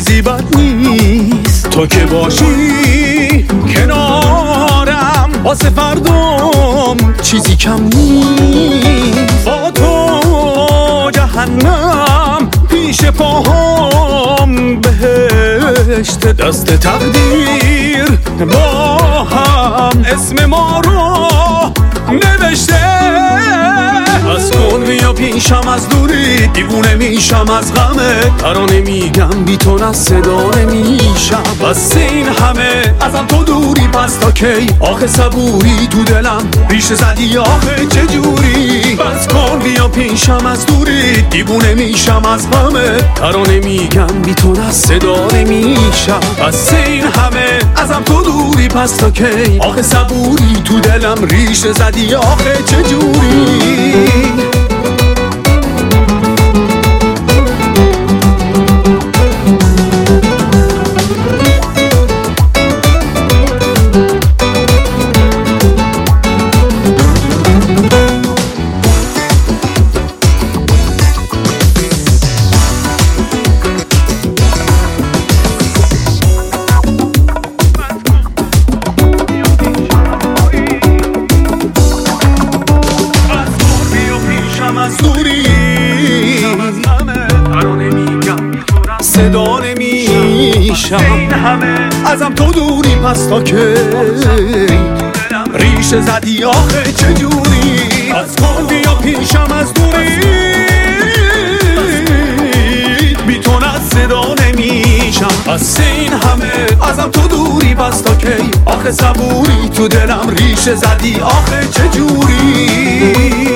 چیزی بد نیست تو که باشی کنارم، واسه فردام چیزی کم نیست. با تو جهنم پیش پاهام، بهشت دست تقدیر با هم اسم ما رو نوشته. از کن بیا پیشم، از دوری دیوونه میشم از غمه. ترانه میگم بی تو نه صدا نمیشم. بس این همه ازم تو دوری، پس تا کی آخه صبوری تو دلم ریشه زدی آخه چجوری. بس کن بیا پیشم، از دوری دیوونه میشم از غمه. ترانه میگم بی تو نه صدا نمیشم. بس این همه ازم تو دوری، پس تا کی آخه صبوری تو دلم ریشه زدی آخه چجوری. از دوری ترانه میگم صدا نمیشم. ازم تو دوری، پس تا کی ریشه زدی آخه چجوری. از کن بیا پیشم، از دوری بی تو نه صدا نمیشم. پس این همه ازم تو دوری، پس تا کی آخه صبوری تو دلم ریشه زدی آخه چجوری.